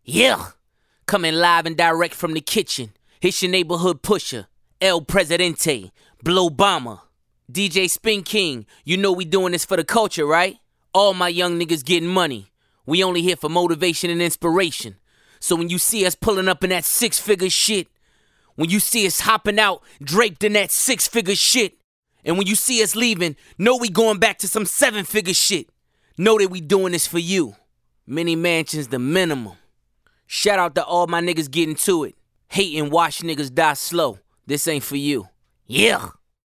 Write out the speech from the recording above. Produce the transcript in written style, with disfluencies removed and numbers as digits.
Yeah, coming live and direct from the kitchen. It's your neighborhood pusher, El Presidente, Blow Obama, DJ Spin King. You know we doing this for the culture, right? All my young niggas getting money. We only here for motivation and inspiration. So when you see us pulling up in that six-figure shit, when you see us hopping out draped in that six-figure shit, and when you see us leaving, know we going back to some seven-figure shit. Know that we doing this for you. Many mansions, the minimum. Shout out to all my niggas getting to it. Hate and watch niggas die slow. This ain't for you. Yeah.